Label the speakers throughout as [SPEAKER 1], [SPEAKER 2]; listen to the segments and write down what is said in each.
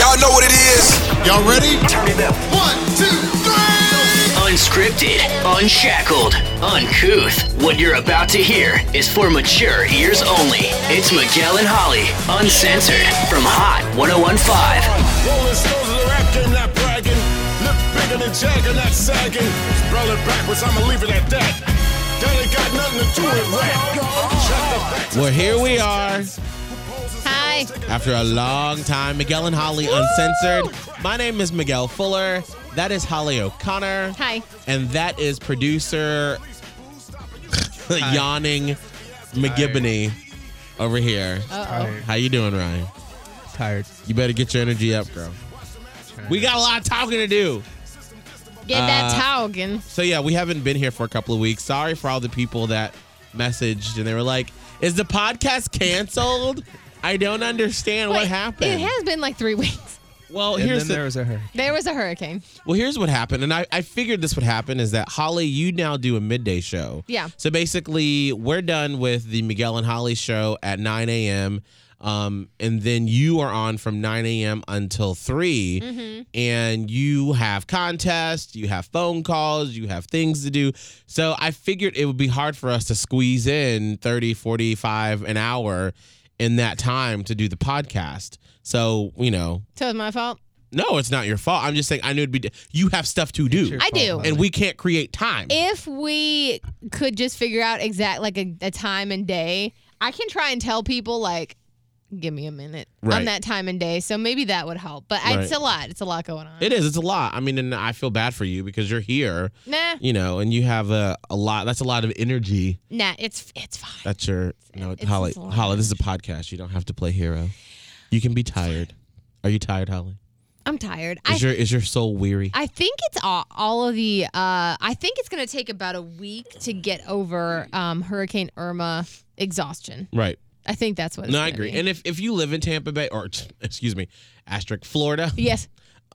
[SPEAKER 1] Y'all know what it is.
[SPEAKER 2] Y'all ready?
[SPEAKER 1] Turn it up.
[SPEAKER 2] 1, 2, 3.
[SPEAKER 3] Unscripted, unshackled, uncouth. What you're about to hear is for mature ears only. It's Miguel and Holly, uncensored, from Hot 101.5.
[SPEAKER 4] Rolling stones of the rap game, not bragging. Lips bigger than Jagger, not sagging. Spell it backwards, I'ma leave it at that. That ain't got nothing to do with rap.
[SPEAKER 5] Well, here we are.
[SPEAKER 6] Hi.
[SPEAKER 5] After a long time, Miguel and Holly Uncensored. My name is Miguel Fuller. That is Holly O'Connor.
[SPEAKER 6] Hi.
[SPEAKER 5] And that is producer yawning McGibbony over here.
[SPEAKER 6] Uh-oh.
[SPEAKER 5] How you doing, Ryan?
[SPEAKER 7] Tired.
[SPEAKER 5] You better get your energy up, girl. We got a lot of talking to do.
[SPEAKER 6] Get that talking.
[SPEAKER 5] So, yeah, we haven't been here for a couple of weeks. Sorry for all the people that messaged and they were like, is the podcast canceled? I don't understand what happened.
[SPEAKER 6] It has been like 3 weeks.
[SPEAKER 5] Well,
[SPEAKER 7] And
[SPEAKER 5] here's
[SPEAKER 7] then there was a hurricane.
[SPEAKER 6] There was a hurricane.
[SPEAKER 5] Well, here's what happened, and I figured this would happen, is that, Holly, you now do a midday show.
[SPEAKER 6] Yeah.
[SPEAKER 5] So basically, we're done with the Miguel and Holly show at 9 a.m., and then you are on from 9 a.m. until 3, and you have contests, you have phone calls, you have things to do. So I figured it would be hard for us to squeeze in 30, 45, an hour in that time to do the podcast. So, you know.
[SPEAKER 6] So it's my fault?
[SPEAKER 5] No, it's not your fault. I'm just saying I knew it'd be. You have stuff to do.
[SPEAKER 6] I do.
[SPEAKER 5] And we can't create time.
[SPEAKER 6] If we could just figure out a time and day, I can try and tell people, like, give me a minute on that time and day. So maybe that would help. But it's a lot. It's a lot going on.
[SPEAKER 5] It is. It's a lot. I mean, and I feel bad for you because you're here.
[SPEAKER 6] Nah.
[SPEAKER 5] You know, and you have a lot. That's a lot of energy.
[SPEAKER 6] Nah, it's fine.
[SPEAKER 5] That's your. No,
[SPEAKER 6] It's
[SPEAKER 5] Holly.
[SPEAKER 6] a lot of
[SPEAKER 5] Holly, this is a podcast. You don't have to play hero. You can be tired. Are you tired, Holly?
[SPEAKER 6] I'm tired.
[SPEAKER 5] Is your soul weary?
[SPEAKER 6] I think it's all of the. I think it's going to take about a week to get over Hurricane Irma exhaustion.
[SPEAKER 5] Right.
[SPEAKER 6] I think that's what it's
[SPEAKER 5] No, I
[SPEAKER 6] gonna
[SPEAKER 5] agree.
[SPEAKER 6] be.
[SPEAKER 5] And if you live in Tampa Bay, or excuse me, Florida.
[SPEAKER 6] Yes.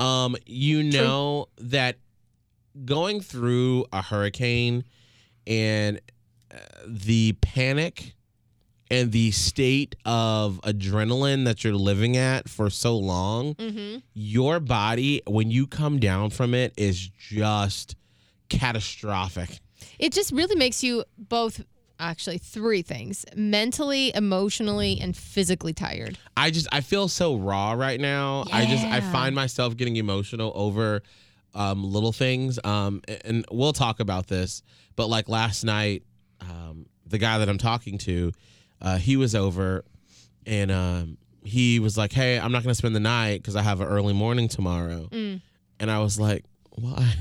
[SPEAKER 5] You know that going through a hurricane and the panic and the state of adrenaline that you're living at for so long, your body, when you come down from it, is just catastrophic.
[SPEAKER 6] It just really makes you both. Actually, 3 things: mentally, emotionally, and physically tired.
[SPEAKER 5] I feel so raw right now. I
[SPEAKER 6] Yeah.
[SPEAKER 5] find myself getting emotional over little things. And we'll talk about this, but like last night, the guy that I'm talking to, he was over and he was like, hey, I'm not going to spend the night because I have an early morning tomorrow. And I was like, why?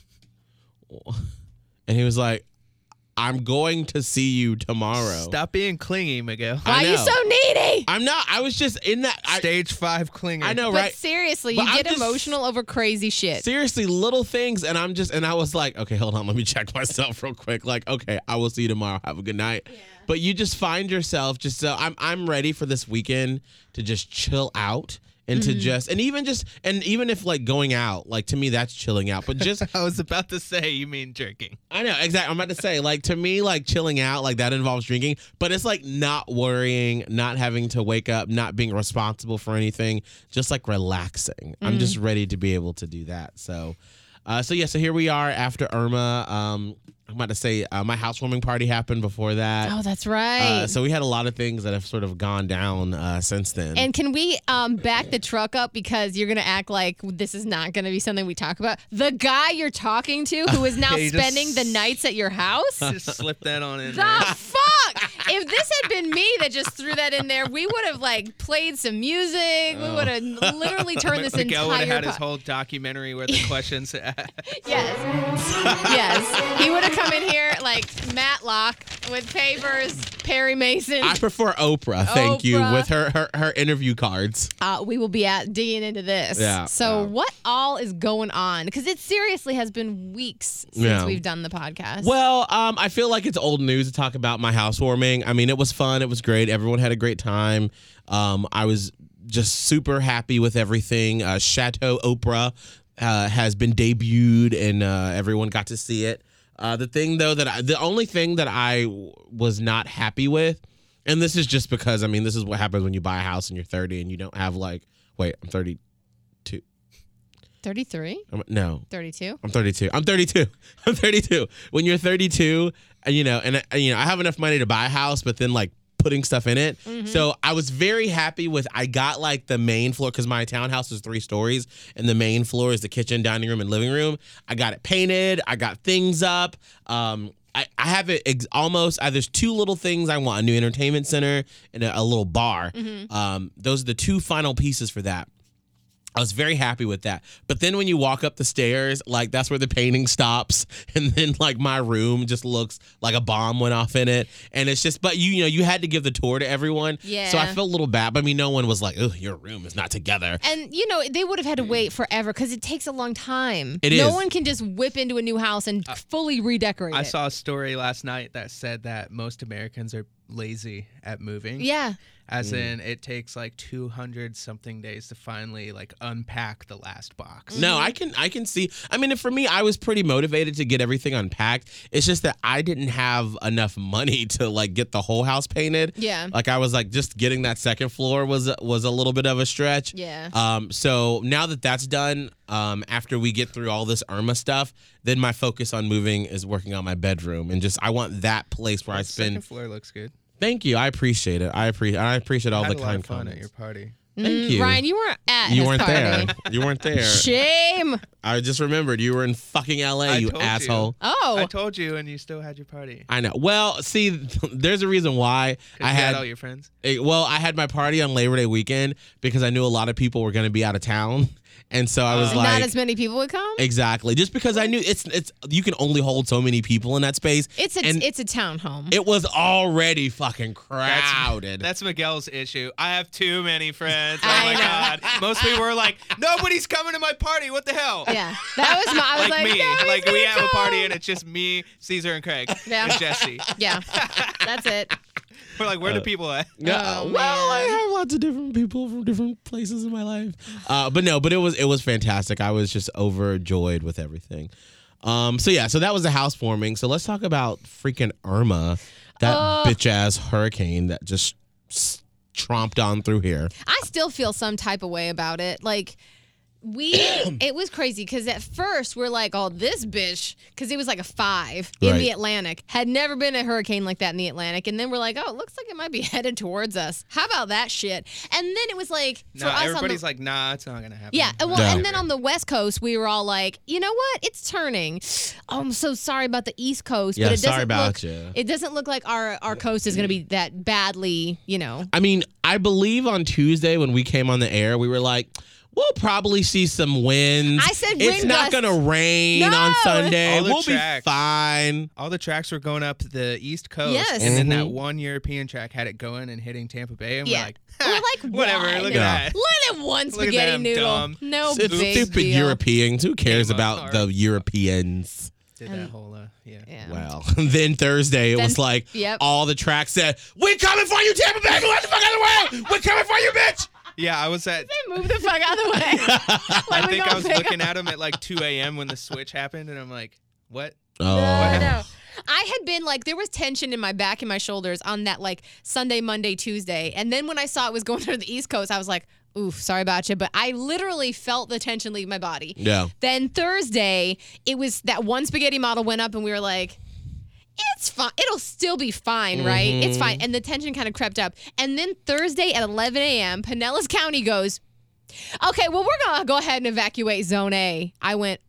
[SPEAKER 5] And he was like, I'm going to see you tomorrow.
[SPEAKER 7] Stop being clingy, Miguel.
[SPEAKER 6] Why are you so needy?
[SPEAKER 5] I'm not. I was just in that.
[SPEAKER 7] Stage 5 clinging.
[SPEAKER 5] I know,
[SPEAKER 6] But
[SPEAKER 5] right?
[SPEAKER 6] seriously,
[SPEAKER 5] But
[SPEAKER 6] you
[SPEAKER 5] I'm
[SPEAKER 6] get
[SPEAKER 5] just-
[SPEAKER 6] emotional over crazy shit.
[SPEAKER 5] Seriously, little things. And I was like, okay, hold on. Let me check myself real quick. Like, okay, I will see you tomorrow. Have a good night. Yeah. But you just find yourself I'm ready for this weekend to just chill out. And to even if like going out, like to me, that's chilling out. But just,
[SPEAKER 7] I was about to say, you mean drinking.
[SPEAKER 5] I know, exactly. I'm about to say, like, to me, like chilling out, like that involves drinking, but it's like not worrying, not having to wake up, not being responsible for anything, just like relaxing. I'm just ready to be able to do that. So here we are after Irma. I'm about to say my housewarming party happened before that.
[SPEAKER 6] Oh, that's right.
[SPEAKER 5] So we had a lot of things that have sort of gone down since then.
[SPEAKER 6] And can we back the truck up because you're going to act like this is not going to be something we talk about? The guy you're talking to who is now
[SPEAKER 7] Yeah, you
[SPEAKER 6] spending
[SPEAKER 7] just-
[SPEAKER 6] the nights at your house?
[SPEAKER 7] Just slip that on in
[SPEAKER 6] The
[SPEAKER 7] there.
[SPEAKER 6] fuck? If this had been me that just threw that in there, we would have like played some music. We would have literally turned this
[SPEAKER 7] Miguel would have
[SPEAKER 6] entire
[SPEAKER 7] had his whole documentary where the questions.
[SPEAKER 6] Yes. He would have come in here like Matlock with papers, Perry Mason.
[SPEAKER 5] I prefer Oprah, thank you,
[SPEAKER 6] Oprah.
[SPEAKER 5] with her interview cards.
[SPEAKER 6] We will be digging into this.
[SPEAKER 5] Yeah.
[SPEAKER 6] So what all is going on? Because it seriously has been weeks since
[SPEAKER 5] Yeah.
[SPEAKER 6] we've done the podcast.
[SPEAKER 5] Well, I feel like it's old news to talk about my housewarming. I mean, it was fun. It was great. Everyone had a great time. I was just super happy with everything. Chateau Oprah has been debuted, and everyone got to see it. The only thing that I was not happy with, and this is just because, I mean, this is what happens when you buy a house and you're 30 and you don't have I'm 30.
[SPEAKER 6] 33?
[SPEAKER 5] No.
[SPEAKER 6] 32?
[SPEAKER 5] I'm 32. I'm 32. I'm 32. When you're 32, I have enough money to buy a house, but then like putting stuff in it.
[SPEAKER 6] Mm-hmm.
[SPEAKER 5] So I was very happy I got like the main floor because my townhouse is 3 stories and the main floor is the kitchen, dining room, and living room. I got it painted. I got things up. I have it almost. There's 2 little things I want: a new entertainment center and a little bar.
[SPEAKER 6] Mm-hmm.
[SPEAKER 5] Those are the 2 final pieces for that. I was very happy with that. But then when you walk up the stairs, like that's where the painting stops. And then like my room just looks like a bomb went off in it. And it's just, but you had to give the tour to everyone.
[SPEAKER 6] Yeah.
[SPEAKER 5] So I felt a little bad. But I mean, no one was like, oh, your room is not together.
[SPEAKER 6] And, they would have had to wait forever because it takes a long time.
[SPEAKER 5] It
[SPEAKER 6] no
[SPEAKER 5] is.
[SPEAKER 6] one can just whip into a new house and fully redecorate
[SPEAKER 7] I
[SPEAKER 6] it.
[SPEAKER 7] saw a story last night that said that most Americans are lazy at moving.
[SPEAKER 6] Yeah.
[SPEAKER 7] As in, it takes like 200 something days to finally like unpack the last box.
[SPEAKER 5] No, I can see. I mean, for me, I was pretty motivated to get everything unpacked. It's just that I didn't have enough money to like get the whole house painted.
[SPEAKER 6] Yeah.
[SPEAKER 5] Like I was like just getting that second floor was a little bit of a stretch.
[SPEAKER 6] Yeah.
[SPEAKER 5] So now that that's done, after we get through all this Irma stuff, then my focus on moving is working on my bedroom and just I want that place where I spend.
[SPEAKER 7] Second floor looks good.
[SPEAKER 5] Thank you. I appreciate it. I appreciate all
[SPEAKER 7] Had
[SPEAKER 5] the
[SPEAKER 7] a lot
[SPEAKER 5] kind
[SPEAKER 7] of fun
[SPEAKER 5] comments.
[SPEAKER 7] at your party.
[SPEAKER 5] Thank you.
[SPEAKER 6] Ryan, you weren't at
[SPEAKER 5] You
[SPEAKER 6] his
[SPEAKER 5] weren't
[SPEAKER 6] party.
[SPEAKER 5] there. You weren't there.
[SPEAKER 6] Shame.
[SPEAKER 5] I just remembered you were in fucking LA,
[SPEAKER 7] I
[SPEAKER 5] you
[SPEAKER 7] told
[SPEAKER 5] asshole.
[SPEAKER 6] Oh.
[SPEAKER 7] I told you, and you still had your party.
[SPEAKER 5] I know. Well, see, there's a reason why
[SPEAKER 7] 'Cause
[SPEAKER 5] I
[SPEAKER 7] you
[SPEAKER 5] had
[SPEAKER 7] all your friends.
[SPEAKER 5] I had my party on Labor Day weekend because I knew a lot of people were going to be out of town, and so I was
[SPEAKER 6] Not
[SPEAKER 5] like,
[SPEAKER 6] as many people would come?
[SPEAKER 5] exactly, just because I knew it's you can only hold so many people in that space.
[SPEAKER 6] It's a townhome.
[SPEAKER 5] It was already fucking crowded.
[SPEAKER 7] That's Miguel's issue. I have too many friends.
[SPEAKER 6] I
[SPEAKER 7] Oh my
[SPEAKER 6] know.
[SPEAKER 7] god. Most people were like, nobody's coming to my party. What the hell?
[SPEAKER 6] Yeah. That was I was
[SPEAKER 7] Like me.
[SPEAKER 6] "Nobody's
[SPEAKER 7] Like
[SPEAKER 6] gonna
[SPEAKER 7] we have a party
[SPEAKER 6] come."
[SPEAKER 7] and it's just me, Caesar, and Craig.
[SPEAKER 6] Yeah.
[SPEAKER 7] And Jesse.
[SPEAKER 6] Yeah. That's it.
[SPEAKER 7] We're like, where are the people at?
[SPEAKER 5] Yeah,
[SPEAKER 6] Oh,
[SPEAKER 5] well, I
[SPEAKER 6] man.
[SPEAKER 5] have lots of different people from different places in my life. But it was fantastic. I was just overjoyed with everything. So that was the housewarming. So let's talk about freaking Irma, that bitch ass hurricane that just tromped on through here.
[SPEAKER 6] I still feel some type of way about it. Like it was crazy because at first we're like, oh, this bitch, because it was like a 5 in
[SPEAKER 5] Right.
[SPEAKER 6] the Atlantic. Had never been a hurricane like that in the Atlantic. And then we're like, oh, it looks like it might be headed towards us. How about that shit? And then it was like, for
[SPEAKER 7] No,
[SPEAKER 6] us
[SPEAKER 7] everybody's
[SPEAKER 6] on
[SPEAKER 7] like, nah, it's not gonna happen.
[SPEAKER 6] yeah, and
[SPEAKER 5] Yeah.
[SPEAKER 6] and then on the West Coast, we were all like, you know what? It's turning. Oh, I'm so sorry about the East Coast,
[SPEAKER 5] Yeah,
[SPEAKER 6] but it
[SPEAKER 5] sorry
[SPEAKER 6] doesn't
[SPEAKER 5] about
[SPEAKER 6] look.
[SPEAKER 5] you.
[SPEAKER 6] It doesn't look like our coast is going to be that badly,
[SPEAKER 5] I mean, I believe on Tuesday when we came on the air, we were like, we'll probably see some winds.
[SPEAKER 6] I said
[SPEAKER 5] it's
[SPEAKER 6] wind
[SPEAKER 5] not
[SPEAKER 6] gusts.
[SPEAKER 5] going to rain
[SPEAKER 6] No.
[SPEAKER 5] on Sunday.
[SPEAKER 7] All the
[SPEAKER 5] We'll
[SPEAKER 7] tracks.
[SPEAKER 5] be fine.
[SPEAKER 7] All the tracks were going up the East Coast.
[SPEAKER 6] Yes.
[SPEAKER 7] And then that
[SPEAKER 5] Mhm.
[SPEAKER 7] one European track had it going and hitting Tampa Bay. And
[SPEAKER 6] Yeah.
[SPEAKER 7] we're like,
[SPEAKER 6] We're like,
[SPEAKER 7] whatever,
[SPEAKER 6] why?
[SPEAKER 7] look
[SPEAKER 5] Yeah.
[SPEAKER 7] at that.
[SPEAKER 6] Let it one
[SPEAKER 7] Look at
[SPEAKER 6] spaghetti
[SPEAKER 7] them,
[SPEAKER 6] noodle.
[SPEAKER 7] dumb.
[SPEAKER 6] No
[SPEAKER 5] It's
[SPEAKER 6] big
[SPEAKER 5] stupid
[SPEAKER 6] deal.
[SPEAKER 5] Europeans. Who cares
[SPEAKER 7] Game
[SPEAKER 5] about
[SPEAKER 7] apart.
[SPEAKER 5] the Europeans?
[SPEAKER 7] Did that whole, yeah.
[SPEAKER 6] Yeah.
[SPEAKER 5] Well, then Thursday, it
[SPEAKER 6] Then-
[SPEAKER 5] was like
[SPEAKER 6] yep.
[SPEAKER 5] all the tracks said, we're coming for you, Tampa Bay. What the fuck out of the way? We're coming for you, bitch.
[SPEAKER 7] Yeah, I was at,
[SPEAKER 6] Move the fuck out of the way. Like,
[SPEAKER 7] I
[SPEAKER 6] we
[SPEAKER 7] think
[SPEAKER 6] gonna
[SPEAKER 7] I was
[SPEAKER 6] pick
[SPEAKER 7] looking
[SPEAKER 6] up-
[SPEAKER 7] at them at like 2 a.m. when the switch happened. And I'm like, what?
[SPEAKER 5] Oh.
[SPEAKER 6] No. I had been like, there was tension in my back and my shoulders on that like Sunday, Monday, Tuesday. And then when I saw it was going to the East Coast, I was like, oof, sorry about you. But I literally felt the tension leave my body.
[SPEAKER 5] Yeah.
[SPEAKER 6] Then Thursday, it was that one spaghetti model went up and we were like, it's fine. It'll still be fine, right? It's fine. And the tension kind of crept up. And then Thursday at 11 a.m., Pinellas County goes, okay, well, we're going to go ahead and evacuate Zone A. I went,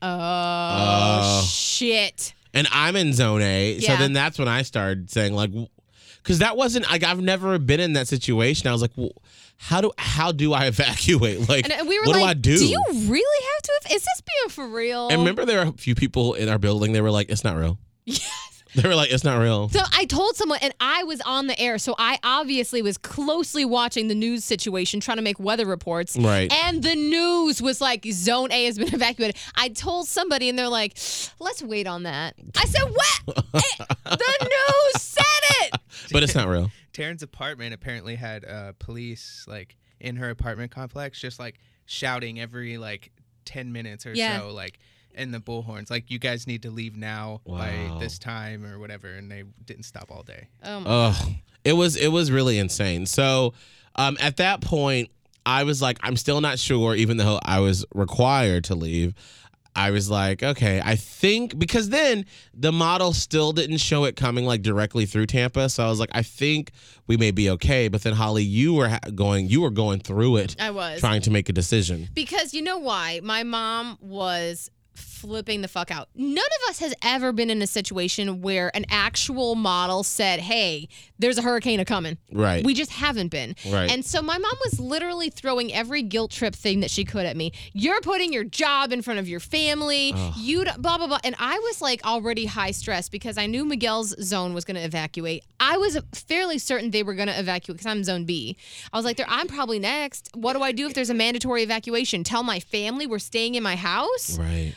[SPEAKER 6] shit.
[SPEAKER 5] And I'm in Zone A. So
[SPEAKER 6] Yeah.
[SPEAKER 5] then that's when I started saying, like, because that wasn't, like, I've never been in that situation. I was like, well, how do I evacuate? Like,
[SPEAKER 6] And we were
[SPEAKER 5] what
[SPEAKER 6] like,
[SPEAKER 5] do I do?
[SPEAKER 6] you really have to? Is this being for real?
[SPEAKER 5] And remember, there were a few people in our building. They were like, "It's not real."
[SPEAKER 6] Yes.
[SPEAKER 5] They were like, "It's not real."
[SPEAKER 6] So I told someone, and I was on the air, so I obviously was closely watching the news situation, trying to make weather reports.
[SPEAKER 5] Right.
[SPEAKER 6] And the news was like, Zone A has been evacuated. I told somebody, and they're like, let's wait on that. I said, what? The news said it.
[SPEAKER 5] But it's not real.
[SPEAKER 7] Taryn's apartment apparently had police like in her apartment complex, just like shouting every like 10 minutes or
[SPEAKER 6] Yeah.
[SPEAKER 7] so, like in the bullhorns, like you guys need to leave now by
[SPEAKER 5] Wow.
[SPEAKER 7] this time or whatever, and they didn't stop all day.
[SPEAKER 6] Oh my
[SPEAKER 5] Ugh. It was really insane. So at that point, I was like, I'm still not sure, even though I was required to leave. I was like, okay, I think, because then the model still didn't show it coming like directly through Tampa. So I was like, I think we may be okay. But then Holly, you were going through it.
[SPEAKER 6] I was
[SPEAKER 5] trying to make a decision.
[SPEAKER 6] Because you know why? My mom was flipping the fuck out. None of us has ever been in a situation where an actual model said, hey, there's a hurricane a-coming.
[SPEAKER 5] Right.
[SPEAKER 6] We just haven't been.
[SPEAKER 5] Right.
[SPEAKER 6] And so my mom was literally throwing every guilt trip thing that she could at me. You're putting your job in front of your family. You blah, blah, blah. And I was like already high stress because I knew Miguel's zone was going to evacuate. I was fairly certain they were going to evacuate because I'm zone B. I was like, I'm probably next. What do I do if there's a mandatory evacuation? Tell my family we're staying in my house?
[SPEAKER 5] Right.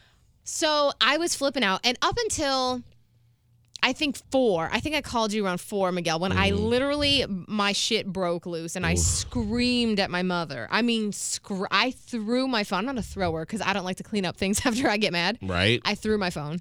[SPEAKER 6] So I was flipping out. And up until, I think 4, I think I called you around 4, Miguel, when I literally, my shit broke loose and I screamed at my mother. I mean, I threw my phone. I'm not a thrower because I don't like to clean up things after I get mad.
[SPEAKER 5] Right.
[SPEAKER 6] I threw my phone.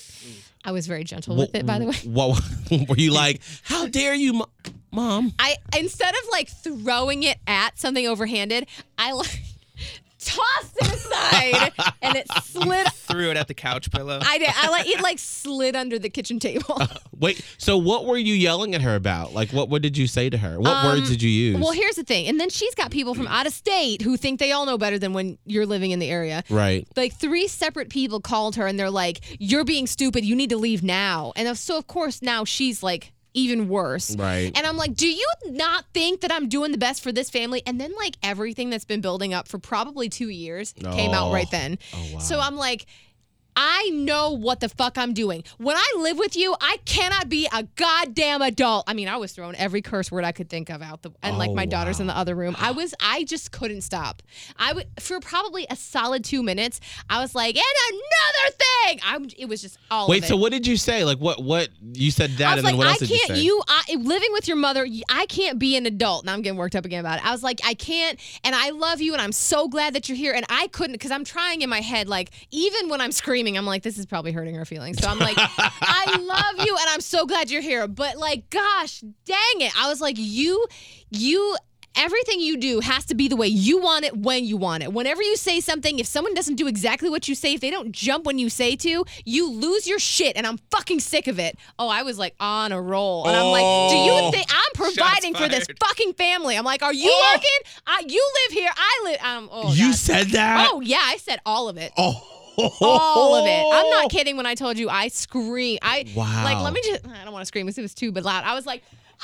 [SPEAKER 6] I was very gentle with it, by the way.
[SPEAKER 5] What were you like, how dare you, Mom?
[SPEAKER 6] Instead of like throwing it at something overhanded, I like tossed it aside and it slid.
[SPEAKER 7] Threw it at the couch pillow.
[SPEAKER 6] I did. It like slid under the kitchen table.
[SPEAKER 5] Wait, so what were you yelling at her about? Like, what did you say to her? What words did you use?
[SPEAKER 6] Well, here's the thing. And then she's got people from out of state who think they all know better than when you're living in the area.
[SPEAKER 5] Right.
[SPEAKER 6] Like 3 separate people called her and they're like, you're being stupid. You need to leave now. And so, of course, now she's like, even worse.
[SPEAKER 5] Right.
[SPEAKER 6] And I'm like, do you not think that I'm doing the best for this family? And then like everything that's been building up for probably 2 years came out right then.
[SPEAKER 5] Oh, wow.
[SPEAKER 6] So I'm like, I know what the fuck I'm doing. When I live with you, I cannot be a goddamn adult. I mean, I was throwing every curse word I could think of out and like my daughter's in the other room. I just couldn't stop. For probably a solid 2 minutes, I was like, and another thing. It was just all
[SPEAKER 5] Wait,
[SPEAKER 6] of it.
[SPEAKER 5] so what did you say? Like what you said that,
[SPEAKER 6] I was
[SPEAKER 5] and
[SPEAKER 6] like,
[SPEAKER 5] then what else did you say?
[SPEAKER 6] Living with your mother, I can't be an adult. Now I'm getting worked up again about it. I was like, I can't, and I love you, and I'm so glad that you're here. And I couldn't, because I'm trying in my head, like, even when I'm screaming, I'm like, this is probably hurting her feelings. So I'm like, I love you, and I'm so glad you're here. But like, gosh, dang it. I was like, you, everything you do has to be the way you want it when you want it. Whenever you say something, if someone doesn't do exactly what you say, if they don't jump when you say to, you lose your shit, and I'm fucking sick of it. Oh, I was like on a roll. And I'm like, do you think I'm providing for this fucking family? I'm like, are you working? You live here. I live.
[SPEAKER 5] You
[SPEAKER 6] God.
[SPEAKER 5] said that?
[SPEAKER 6] Oh, yeah, I said all of it.
[SPEAKER 5] Oh.
[SPEAKER 6] All of it. I'm not kidding when I told you I screamed.
[SPEAKER 5] Wow.
[SPEAKER 6] Like, let me just, I don't want to scream because it was too loud. I was like,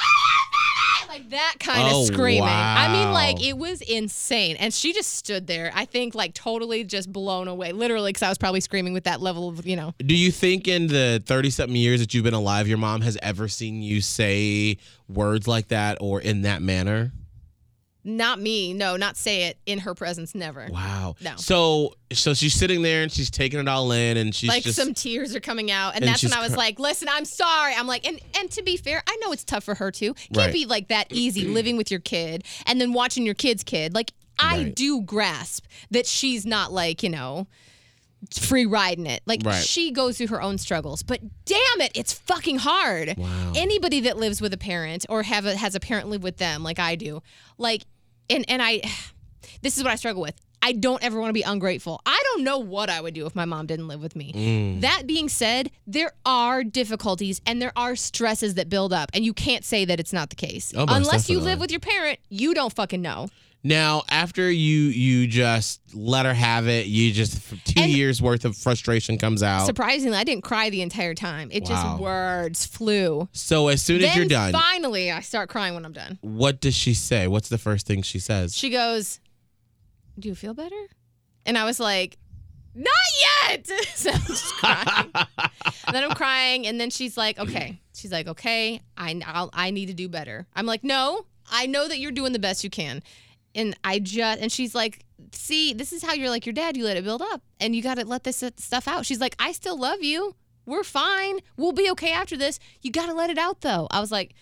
[SPEAKER 6] like that kind of screaming.
[SPEAKER 5] Wow.
[SPEAKER 6] I mean, like, it was insane. And she just stood there, I think, like, totally just blown away. Literally, because I was probably screaming with that level of,
[SPEAKER 5] Do you think in the 30-something years that you've been alive, your mom has ever seen you say words like that or in that manner?
[SPEAKER 6] Not me. No, not say it in her presence. Never.
[SPEAKER 5] Wow.
[SPEAKER 6] No.
[SPEAKER 5] So she's sitting there and she's taking it all in, and she's
[SPEAKER 6] like
[SPEAKER 5] just,
[SPEAKER 6] some tears are coming out, and that's when I was like, listen, I'm sorry. I'm like, and to be fair, I know it's tough for her too. Can't be like that easy living with your kid and then watching your kid's kid. Like, I do grasp that she's not like, free riding it. Like, she goes through her own struggles, but damn it, it's fucking hard.
[SPEAKER 5] Wow.
[SPEAKER 6] Anybody that lives with a parent or has a parent live with them, like I do, like, and I, this is what I struggle with. I don't ever want to be ungrateful. I don't know what I would do if my mom didn't live with me. That being said, there are difficulties and there are stresses that build up, and you can't say that it's not the case. Unless you live with your parent, you don't fucking know.
[SPEAKER 5] Now, after you just let her have it, you just 2 years worth of frustration comes out.
[SPEAKER 6] Surprisingly, I didn't cry the entire time. It just words flew.
[SPEAKER 5] So as soon as you're done,
[SPEAKER 6] finally, I start crying when I'm done.
[SPEAKER 5] What does she say? What's the first thing she says?
[SPEAKER 6] She goes, "Do you feel better?" And I was like, "Not yet." So I'm just crying. And then I'm crying, and then she's like, "Okay." She's like, "Okay, I need to do better." I'm like, "No, I know that you're doing the best you can." And she's like, "See, this is how you're like your dad. You let it build up, and you got to let this stuff out." She's like, "I still love you. We're fine. We'll be okay after this. You got to let it out, though." I was like,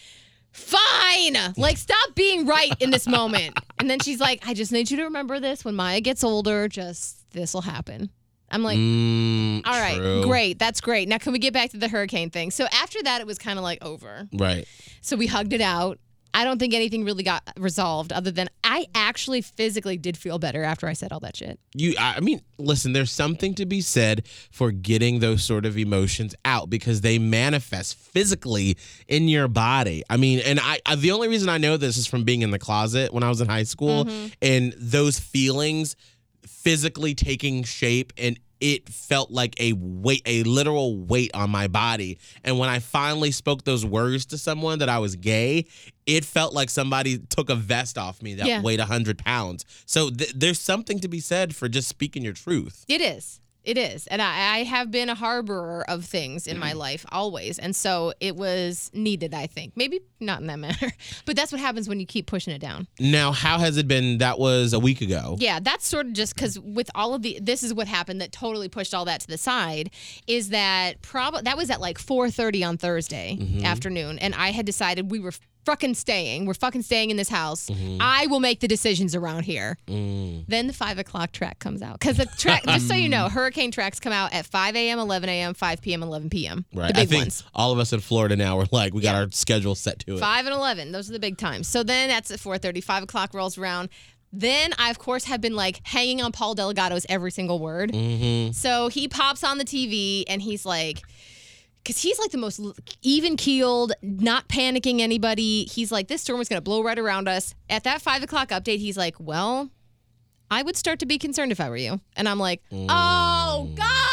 [SPEAKER 6] fine. Like, stop being right in this moment. And then she's like, "I just need you to remember this. When Maya gets older, this will happen." I'm like, all right, great. That's great. Now, can we get back to the hurricane thing? So after that, it was kind of like over.
[SPEAKER 5] Right.
[SPEAKER 6] So we hugged it out. I don't think anything really got resolved other than I actually physically did feel better after I said all that shit.
[SPEAKER 5] I mean, listen, there's something to be said for getting those sort of emotions out because they manifest physically in your body. I mean, and I the only reason I know this is from being in the closet when I was in high school and those feelings physically taking shape, and it felt like a literal weight on my body. And when I finally spoke those words to someone that I was gay, it felt like somebody took a vest off me that weighed 100 pounds. So there's something to be said for just speaking your truth.
[SPEAKER 6] It is. It is. And I have been a harborer of things in my life always. And so it was needed, I think. Maybe not in that manner. But that's what happens when you keep pushing it down.
[SPEAKER 5] Now, how has it been? That was a week ago.
[SPEAKER 6] Yeah, that's sort of just because with all of this is what happened that totally pushed all that to the side, is that that was at like 4:30 on Thursday afternoon. And I had decided we were fucking staying. We're fucking staying in this house. I will make the decisions around here. Then the 5 o'clock track comes out. Because the track, just so you know, hurricane tracks come out at 5 a.m., 11 a.m., 5 p.m., 11 p.m.
[SPEAKER 5] Right.
[SPEAKER 6] The big
[SPEAKER 5] I think
[SPEAKER 6] ones.
[SPEAKER 5] all of us in Florida now are like, we got our schedule set to it.
[SPEAKER 6] 5 and 11. Those are the big times. So then that's at 4:30. 5 o'clock rolls around. Then I, of course, have been like hanging on Paul Delgado's every single word. So he pops on the TV and he's like, because he's like the most even-keeled, not panicking anybody. He's like, this storm is going to blow right around us. At that 5 o'clock update, he's like, well, I would start to be concerned if I were you. And I'm like, oh,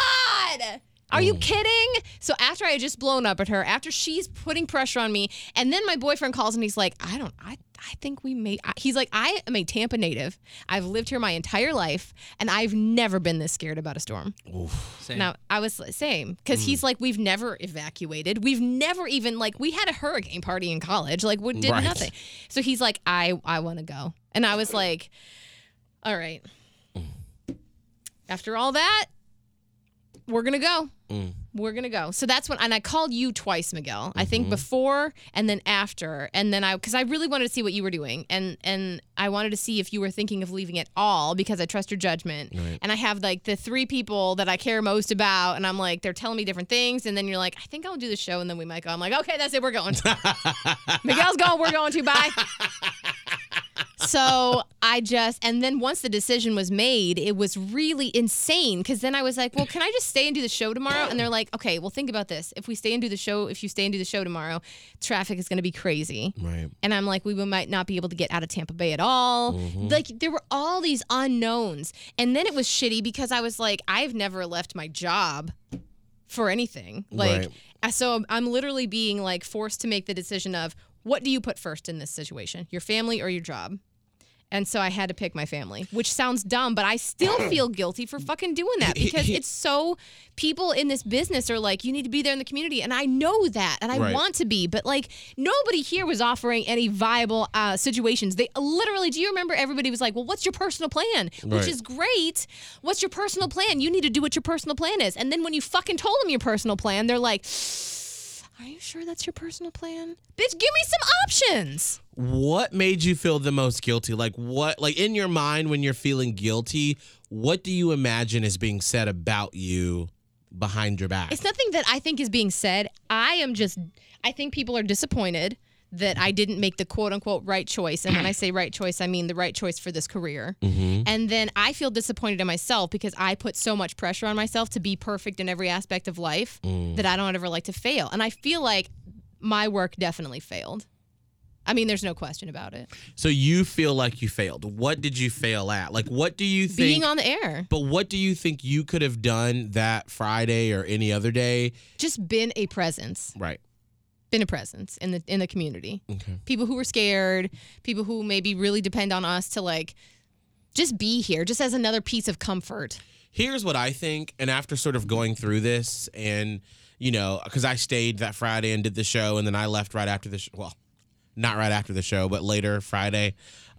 [SPEAKER 6] God. Are you kidding? So after I had just blown up at her, after she's putting pressure on me, and then my boyfriend calls and he's like, I think we may. He's like, I am a Tampa native. I've lived here my entire life, and I've never been this scared about a storm.
[SPEAKER 7] Same.
[SPEAKER 6] Now, I was same, because he's like, we've never evacuated. We've never even, like, we had a hurricane party in college. Like, we did nothing. So he's like, I want to go. And I was like, all right. After all that, we're going to go. We're going to go. So that's when, and I called you twice, Miguel. I think before and then after. And then because I really wanted to see what you were doing. And I wanted to see if you were thinking of leaving at all because I trust your judgment. Right. And I have like the 3 people that I care most about. And I'm like, they're telling me different things. And then you're like, I think I'll do the show and then we might go. I'm like, okay, that's it. We're going. Miguel's going. We're going too. Bye. So and then once the decision was made, it was really insane because then I was like, well, can I just stay and do the show tomorrow? And they're like, okay, well, think about this. If you stay and do the show tomorrow, traffic is going to be crazy.
[SPEAKER 5] Right.
[SPEAKER 6] And I'm like, we might not be able to get out of Tampa Bay at all. Like there were all these unknowns. And then it was shitty because I was like, I've never left my job for anything. Like, so I'm literally being like forced to make the decision of what do you put first in this situation, your family or your job? And so I had to pick my family, which sounds dumb, but I still feel guilty for fucking doing that because it's so, people in this business are like, you need to be there in the community. And I know that, and I want to be, but like nobody here was offering any viable situations. They literally, do you remember everybody was like, well, what's your personal plan? Which is great. What's your personal plan? You need to do what your personal plan is. And then when you fucking told them your personal plan, they're like, are you sure that's your personal plan? Bitch, give me some options.
[SPEAKER 5] What made you feel the most guilty? Like what, like in your mind when you're feeling guilty, what do you imagine is being said about you behind your back?
[SPEAKER 6] It's nothing that I think is being said. I think people are disappointed that I didn't make the quote unquote right choice. And when I say right choice, I mean the right choice for this career. And then I feel disappointed in myself because I put so much pressure on myself to be perfect in every aspect of life that I don't ever like to fail. And I feel like my work definitely failed. I mean, there's no question about it.
[SPEAKER 5] So you feel like you failed. What did you fail at? Like, what do you think?
[SPEAKER 6] Being on the air.
[SPEAKER 5] But what do you think you could have done that Friday or any other day?
[SPEAKER 6] Just been a presence.
[SPEAKER 5] Right.
[SPEAKER 6] Been a presence in the community.
[SPEAKER 5] Okay.
[SPEAKER 6] People who are scared, people who maybe really depend on us to like just be here, just as another piece of comfort.
[SPEAKER 5] Here's what I think, and after sort of going through this and, you know, because I stayed that Friday and did the show, and then I left right after the show. Well, not right after the show, but later Friday.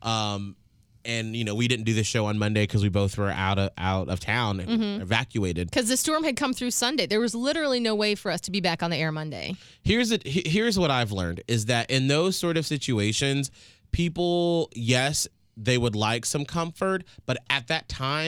[SPEAKER 5] And, you know, we didn't do the show on Monday because we both were out of town and evacuated.
[SPEAKER 6] Because the storm had come through Sunday. There was literally no way for us to be back on the air Monday.
[SPEAKER 5] Here's what I've learned is that in those sort of situations, people, yes, they would like some comfort, but at that time,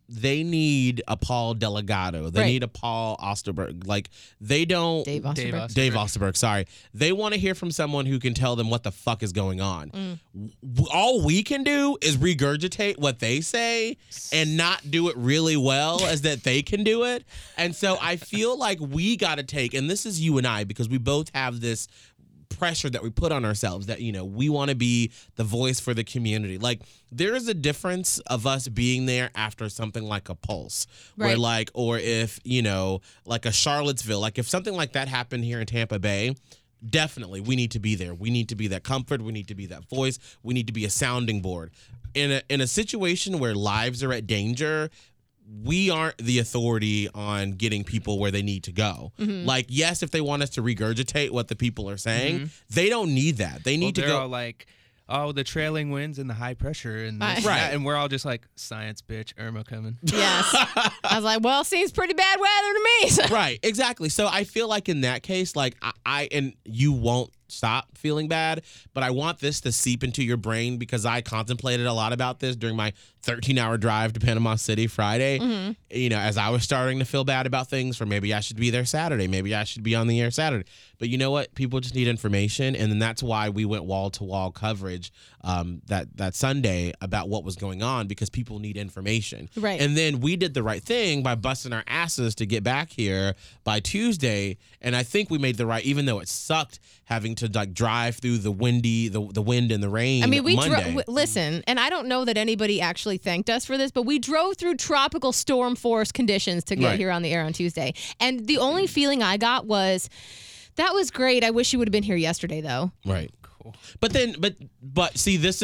[SPEAKER 5] they need a Paul Delgado. They need a Paul Osterberg. Like, they don't.
[SPEAKER 6] Dave Osterberg.
[SPEAKER 5] Dave Osterberg, sorry. They want to hear from someone who can tell them what the fuck is going on. All we can do is regurgitate what they say and not do it really well as that they can do it. And so I feel like we got to take, and this is you and I, because we both have this pressure that we put on ourselves that, you know, we want to be the voice for the community. Like, there is a difference of us being there after something like a Pulse, where like, or if, you know, like a Charlottesville, like if something like that happened here in Tampa Bay, definitely we need to be there. We need to be that comfort. We need to be that voice. We need to be a sounding board. In a situation where lives are at danger, we aren't the authority on getting people where they need to go. Like, yes, if they want us to regurgitate what the people are saying, they don't need that. They need to go.
[SPEAKER 7] They're all like, oh, the trailing winds and the high pressure and this, that, and we're all just like, science, bitch, Irma coming.
[SPEAKER 6] Yes. I was like, well, seems pretty bad weather to me.
[SPEAKER 5] Right, exactly. So I feel like in that case, like I and you won't stop feeling bad, but I want this to seep into your brain because I contemplated a lot about this during my 13-hour drive to Panama City Friday. You know, as I was starting to feel bad about things, for maybe I should be there Saturday, maybe I should be on the air Saturday. But you know what? People just need information, and then that's why we went wall-to-wall coverage that Sunday about what was going on, because people need information.
[SPEAKER 6] Right.
[SPEAKER 5] And then we did the right thing by busting our asses to get back here by Tuesday, and I think we made the right, even though it sucked having to like drive through the wind and the rain.
[SPEAKER 6] I mean,
[SPEAKER 5] Monday.
[SPEAKER 6] listen, and I don't know that anybody actually thanked us for this, but we drove through tropical storm force conditions to get here on the air on Tuesday. And the only feeling I got was, that was great. I wish you would have been here yesterday, though.
[SPEAKER 5] Right. But then, but see, this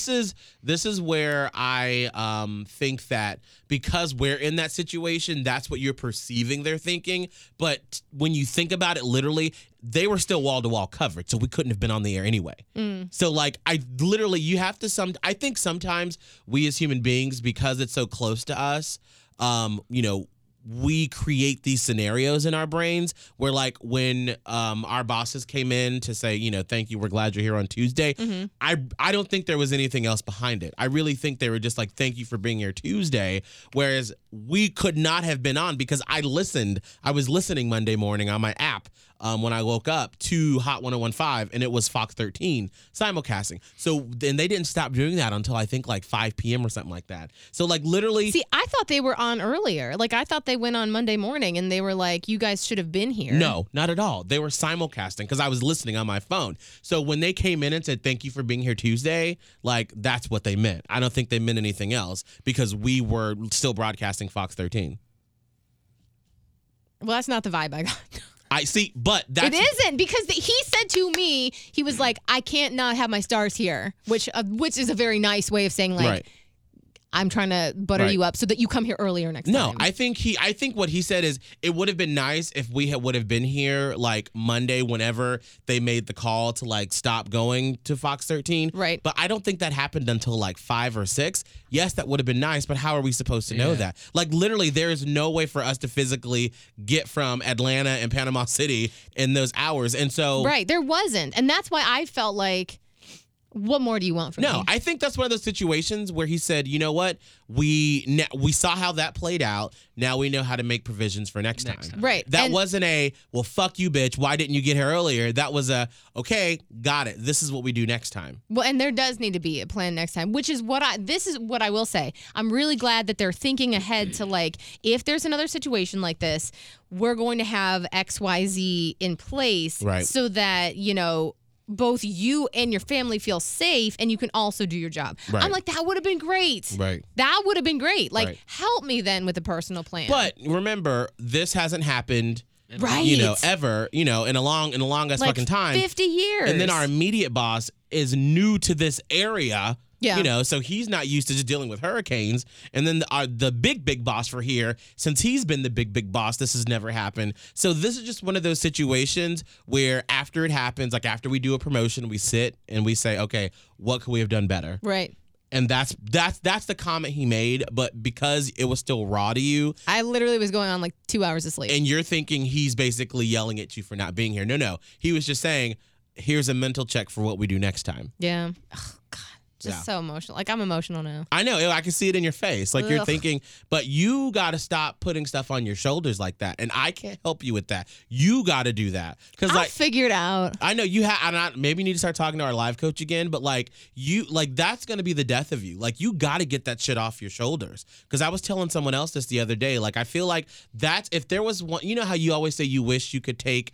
[SPEAKER 5] is where I think that because we're in that situation, that's what you're perceiving they're thinking. But when you think about it, literally, they were still wall-to-wall coverage, so we couldn't have been on the air anyway. So like, you have to I think sometimes we as human beings, because it's so close to us, you know, we create these scenarios in our brains where, like, when our bosses came in to say, you know, thank you, we're glad you're here on Tuesday, I don't think there was anything else behind it. I really think they were just like, thank you for being here Tuesday, whereas we could not have been on because I was listening Monday morning on my app when I woke up to Hot 101.5, and it was Fox 13 simulcasting. So then they didn't stop doing that until I think like 5 p.m. or something like that. So like literally.
[SPEAKER 6] See, I thought they were on earlier. Like, I thought they went on Monday morning and they were like, you guys should have been here.
[SPEAKER 5] No, not at all. They were simulcasting because I was listening on my phone. So when they came in and said, thank you for being here Tuesday, like, that's what they meant. I don't think they meant anything else because we were still broadcasting Fox 13.
[SPEAKER 6] Well, that's not the vibe I got.
[SPEAKER 5] I see, but that's...
[SPEAKER 6] It isn't, because he said to me, he was like, I can't not have my stars here, which is a very nice way of saying, like, I'm trying to butter you up so that you come here earlier next time.
[SPEAKER 5] No, I think what he said is it would have been nice if we would have been here like Monday whenever they made the call to like stop going to Fox 13.
[SPEAKER 6] Right.
[SPEAKER 5] But I don't think that happened until like 5 or 6. Yes, that would have been nice, but how are we supposed to know that? Like, literally, there is no way for us to physically get from Atlanta and Panama City in those hours. And so...
[SPEAKER 6] Right, there wasn't. And that's why I felt like, what more do you want from me?
[SPEAKER 5] No, I think that's one of those situations where he said, you know what? We saw how that played out. Now we know how to make provisions for next time.
[SPEAKER 6] Right.
[SPEAKER 5] That wasn't a, well, fuck you, bitch. Why didn't you get here earlier? That was a, okay, got it. This is what we do next time.
[SPEAKER 6] Well, and there does need to be a plan next time, which is this is what I will say. I'm really glad that they're thinking ahead to, like, if there's another situation like this, we're going to have XYZ in place so that, you know, both you and your family feel safe and you can also do your job. Right. I'm like, that would have been great.
[SPEAKER 5] Right.
[SPEAKER 6] That would have been great. Like, help me then with a personal plan.
[SPEAKER 5] But remember, this hasn't happened,
[SPEAKER 6] right,
[SPEAKER 5] ever, in a longest
[SPEAKER 6] like
[SPEAKER 5] fucking time.
[SPEAKER 6] 50 years.
[SPEAKER 5] And then our immediate boss is new to this area.
[SPEAKER 6] Yeah.
[SPEAKER 5] So he's not used to just dealing with hurricanes. And then the big boss for here, since he's been the big boss, this has never happened. So this is just one of those situations where after it happens, like after we do a promotion, we sit and we say, okay, what could we have done better?
[SPEAKER 6] Right.
[SPEAKER 5] And that's the comment he made, but because it was still raw to you.
[SPEAKER 6] I literally was going on like 2 hours of sleep.
[SPEAKER 5] And you're thinking he's basically yelling at you for not being here. No. He was just saying, here's a mental check for what we do next time.
[SPEAKER 6] Yeah. Oh, God. Just so emotional. Like, I'm emotional now.
[SPEAKER 5] I know. I can see it in your face. Like, you're
[SPEAKER 6] Ugh.
[SPEAKER 5] thinking, but you got to stop putting stuff on your shoulders like that. And I can't help you with that. You got to do that. Because,
[SPEAKER 6] I'll
[SPEAKER 5] like,
[SPEAKER 6] figure it out.
[SPEAKER 5] I know you have, maybe you need to start talking to our life coach again, but like, that's going to be the death of you. Like, you got to get that shit off your shoulders. Because I was telling someone else this the other day. Like, I feel like if there was one, you know how you always say you wish you could take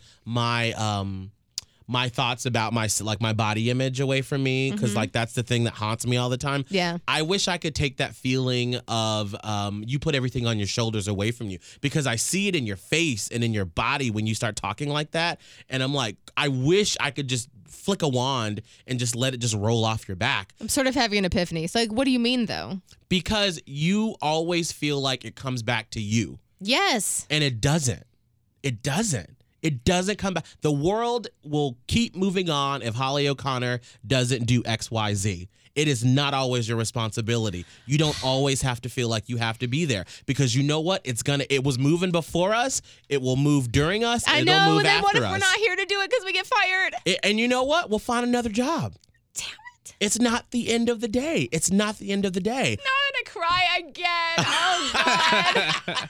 [SPEAKER 5] my thoughts about my body image away from me, because like that's the thing that haunts me all the time.
[SPEAKER 6] Yeah.
[SPEAKER 5] I wish I could take that feeling of you put everything on your shoulders away from you, because I see it in your face and in your body when you start talking like that. And I'm like, I wish I could just flick a wand and just let it just roll off your back.
[SPEAKER 6] I'm sort of having an epiphany. So, like, what do you mean, though?
[SPEAKER 5] Because you always feel like it comes back to you.
[SPEAKER 6] Yes.
[SPEAKER 5] And it doesn't. It doesn't. It doesn't come back. The world will keep moving on if Holly O'Connor doesn't do X, Y, Z. It is not always your responsibility. You don't always have to feel like you have to be there, because you know what? It was moving before us. It will move during us. And
[SPEAKER 6] I know.
[SPEAKER 5] It'll move
[SPEAKER 6] Then
[SPEAKER 5] after
[SPEAKER 6] what if
[SPEAKER 5] us.
[SPEAKER 6] we're not here to do it because we get fired?
[SPEAKER 5] And you know what? We'll find another job.
[SPEAKER 6] Damn it.
[SPEAKER 5] It's not the end of the day. It's not the end of the day.
[SPEAKER 6] Now I'm gonna cry again. Oh God.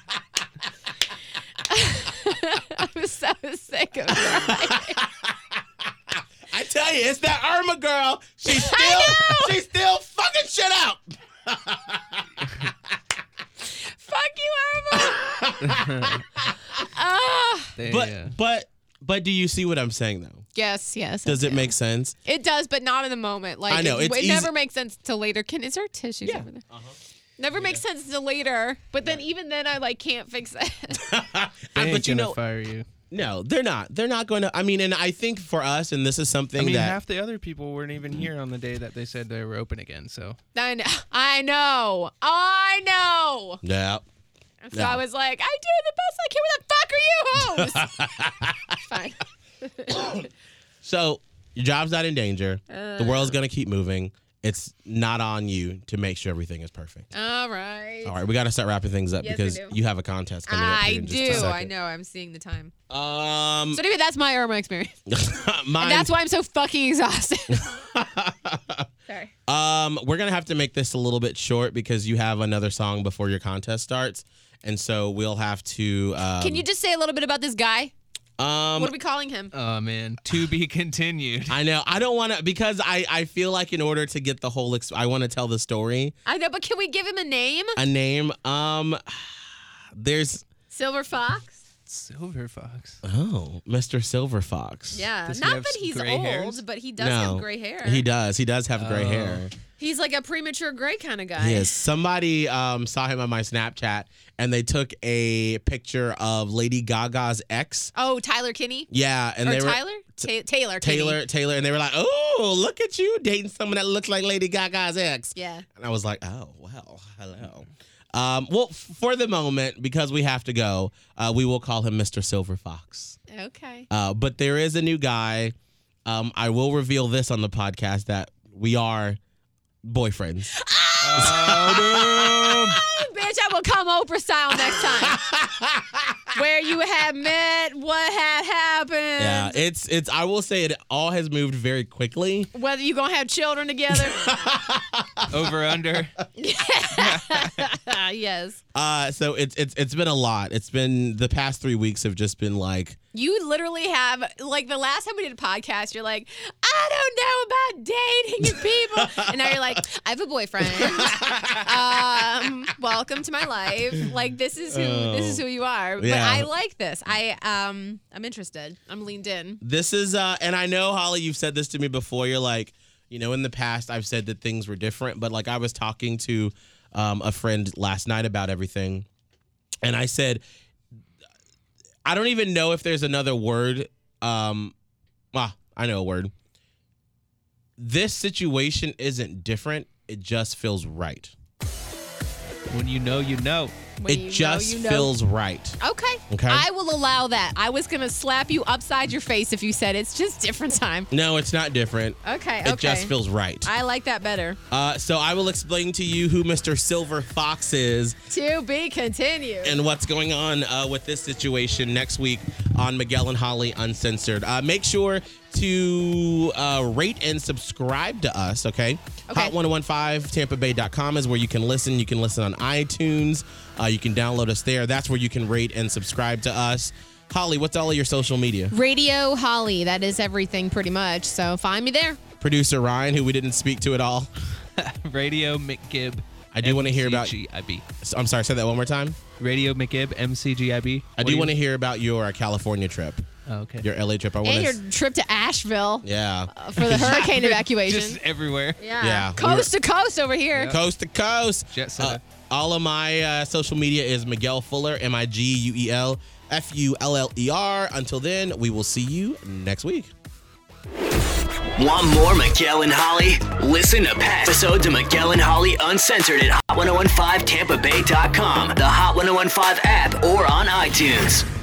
[SPEAKER 6] I'm so sick of crying.
[SPEAKER 5] I tell you, it's that Irma girl. She's still fucking shit up.
[SPEAKER 6] Fuck you, Irma.
[SPEAKER 5] But do you see what I'm saying though?
[SPEAKER 6] Yes.
[SPEAKER 5] Does it make sense?
[SPEAKER 6] It does, but not in the moment. Like,
[SPEAKER 5] I know,
[SPEAKER 6] it
[SPEAKER 5] it's
[SPEAKER 6] never makes sense till later. Is there tissues over there?
[SPEAKER 5] Uh-huh.
[SPEAKER 6] Never makes sense till later. But then even then, I can't fix it.
[SPEAKER 7] They ain't
[SPEAKER 5] But you
[SPEAKER 7] gonna
[SPEAKER 5] know,
[SPEAKER 7] fire you.
[SPEAKER 5] no, they're not. They're not going to. I mean, and I think for us, and this is something
[SPEAKER 7] I mean,
[SPEAKER 5] that
[SPEAKER 7] half the other people weren't even here on the day that they said they were open again. So
[SPEAKER 6] I know.
[SPEAKER 5] yeah.
[SPEAKER 6] So I was like, I do the best I can. Where the fuck are you hoes? Fine.
[SPEAKER 5] So your job's not in danger. The world's going to keep moving. It's not on you to make sure everything is perfect.
[SPEAKER 6] All right.
[SPEAKER 5] All right, we got to start wrapping things up
[SPEAKER 6] Yes,
[SPEAKER 5] because
[SPEAKER 6] we do.
[SPEAKER 5] you have a contest coming up here in just a second.
[SPEAKER 6] I know. I'm seeing the time.
[SPEAKER 5] So
[SPEAKER 6] So anyway, that's my Irma experience.
[SPEAKER 5] mine,
[SPEAKER 6] And that's why I'm so fucking exhausted. Sorry.
[SPEAKER 5] we're going to have to make this a little bit short because you have another song before your contest starts. And so we'll have to...
[SPEAKER 6] Can you just say a little bit about this guy? What are we calling him?
[SPEAKER 7] oh man, to be continued.
[SPEAKER 5] I know. I don't want to... Because I feel like in order to get the whole... I want to tell the story.
[SPEAKER 6] I know, but can we give him a name?
[SPEAKER 5] A name. There's...
[SPEAKER 6] Silver Fox?
[SPEAKER 7] Silver Fox.
[SPEAKER 5] Oh, Mr. Silver Fox.
[SPEAKER 6] Yeah.
[SPEAKER 7] Does he
[SPEAKER 6] Not
[SPEAKER 7] have
[SPEAKER 6] that he's
[SPEAKER 7] gray
[SPEAKER 6] old,
[SPEAKER 7] hairs?
[SPEAKER 6] but he does have gray hair.
[SPEAKER 5] He does. He does have gray hair.
[SPEAKER 6] He's like a premature gray kind of guy.
[SPEAKER 5] He is. Somebody saw him on my Snapchat, and they took a picture of Lady Gaga's ex.
[SPEAKER 6] Oh, Tyler Kinney?
[SPEAKER 5] Yeah, and
[SPEAKER 6] Or
[SPEAKER 5] they were
[SPEAKER 6] Tyler? Taylor Kinney.
[SPEAKER 5] Taylor, and they were like, "Oh, look at you dating someone that looks like Lady Gaga's ex."
[SPEAKER 6] Yeah.
[SPEAKER 5] And I was like, "Oh, well, hello." Well, for the moment, because we have to go, we will call him Mr. Silver Fox.
[SPEAKER 6] Okay.
[SPEAKER 5] But there is a new guy. I will reveal this on the podcast that we are boyfriends.
[SPEAKER 6] Oh, bitch, I will come Oprah style next time. Where you have met, what had happened.
[SPEAKER 5] Yeah, it's. I will say it all has moved very quickly.
[SPEAKER 6] Whether you gonna have children together.
[SPEAKER 7] Over under.
[SPEAKER 6] Yes.
[SPEAKER 5] So it's been a lot. It's been the past 3 weeks have just been like.
[SPEAKER 6] You literally have, like, the last time we did a podcast, you're like, I don't know about dating people. And now you're like, I have a boyfriend. Welcome to my life. Like, this is who you are. But
[SPEAKER 5] Yeah.
[SPEAKER 6] I like this. I'm interested. I'm leaned in.
[SPEAKER 5] This is and I know, Holly, you've said this to me before. You're like, in the past I've said that things were different, but like I was talking to a friend last night about everything, and I said, I don't even know if there's another word. I know a word. This situation isn't different. It just feels right.
[SPEAKER 7] When you know, you know.
[SPEAKER 6] When
[SPEAKER 5] It
[SPEAKER 6] you
[SPEAKER 5] just
[SPEAKER 6] know, you know.
[SPEAKER 5] feels right.
[SPEAKER 6] Okay.
[SPEAKER 5] Okay.
[SPEAKER 6] I will allow that. I was going to slap you upside your face if you said it's just different time.
[SPEAKER 5] No, it's not different.
[SPEAKER 6] Okay.
[SPEAKER 5] It just feels right.
[SPEAKER 6] I like that better.
[SPEAKER 5] So I will explain to you who Mr. Silver Fox is
[SPEAKER 6] To be continued.
[SPEAKER 5] and what's going on with this situation next week on Miguel and Holly Uncensored. Make sure to rate and subscribe to us, okay?
[SPEAKER 6] Okay.
[SPEAKER 5] Hot1015TampaBay.com is where you can listen. You can listen on iTunes. You can download us there. That's where you can rate and subscribe to us. Holly, what's all of your social media?
[SPEAKER 6] Radio Holly. That is everything pretty much. So find me there.
[SPEAKER 5] Producer Ryan, who we didn't speak to at all.
[SPEAKER 7] Radio McGibb.
[SPEAKER 5] I do want to hear about.
[SPEAKER 7] MCGIB.
[SPEAKER 5] I'm sorry, say that one more time.
[SPEAKER 7] Radio McGibb, MCGIB.
[SPEAKER 5] I do want to hear about your California trip.
[SPEAKER 7] Oh, okay.
[SPEAKER 5] Your LA trip. I want
[SPEAKER 6] And your trip to Asheville
[SPEAKER 5] Yeah.
[SPEAKER 6] for the hurricane evacuation.
[SPEAKER 7] Just everywhere.
[SPEAKER 5] Yeah.
[SPEAKER 6] Coast to coast over here.
[SPEAKER 5] Coast to coast.
[SPEAKER 7] Jet setter.
[SPEAKER 5] All of my social media is Miguel Fuller, MiguelFuller. Until then, we will see you next week.
[SPEAKER 3] Want more Miguel and Holly? Listen to past episodes of Miguel and Holly Uncensored at Hot1015TampaBay.com, the Hot 1015 app, or on iTunes.